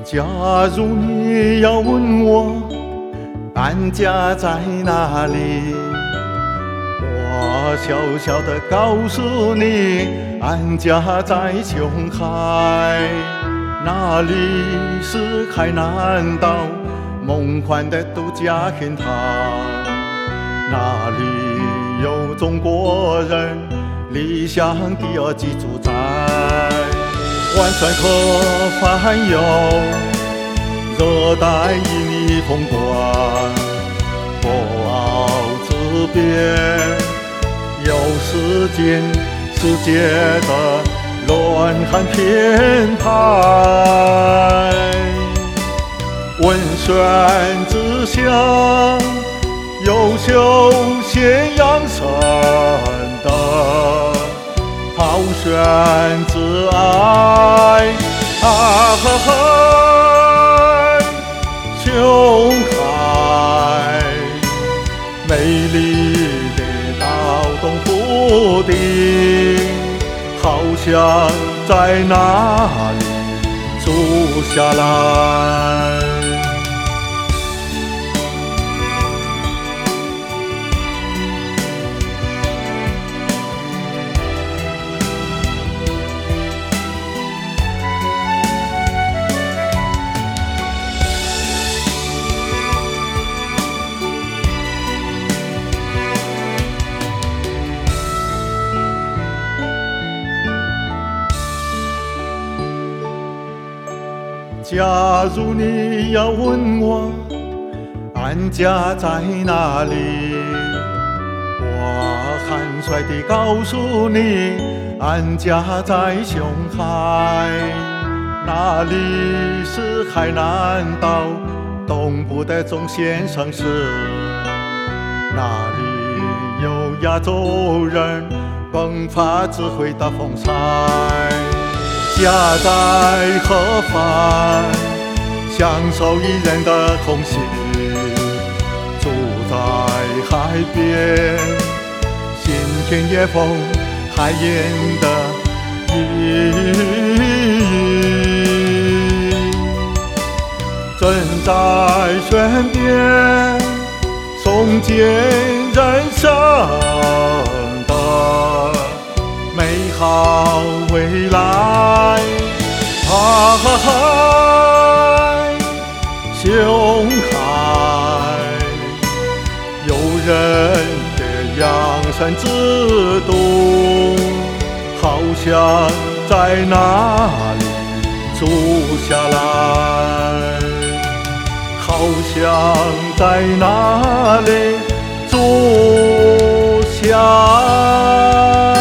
假如你要问我安家在哪里，我小小的告诉你，安家在琼海，那里是海南岛梦幻的度假天堂，那里有中国人理想的二级住宅，万川河畔有热带旖旎风光，博鳌之边有世界的乱汉天台，文宣之乡有修咸阳神的抛轩之爱，琼海美丽的岛东府邸，好想在那里住下来。假如你要问我安家在哪里，我坦率地告诉你，安家在琼海，那里是海南岛东部的中线城市，那里有亚洲人迸发智慧的风采，家在河畔，享受宜人的空气；住在海边，新田野风，海盐的雨。正在宣编颂荐人生的美好未来，琼海诱人的养生之都，好想在那里住下来，好想在那里住下来。